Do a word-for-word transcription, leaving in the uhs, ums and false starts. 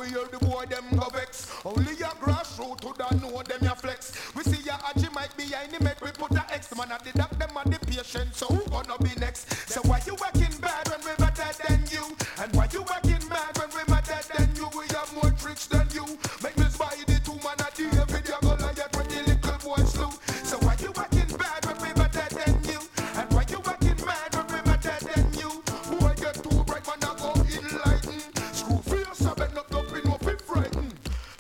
real, the boy them go vex. Only your grassroots who don't know them your flex. We see your Aji might behind the make we put a X. Man, I did that them and the patient, so who gonna be next? So why you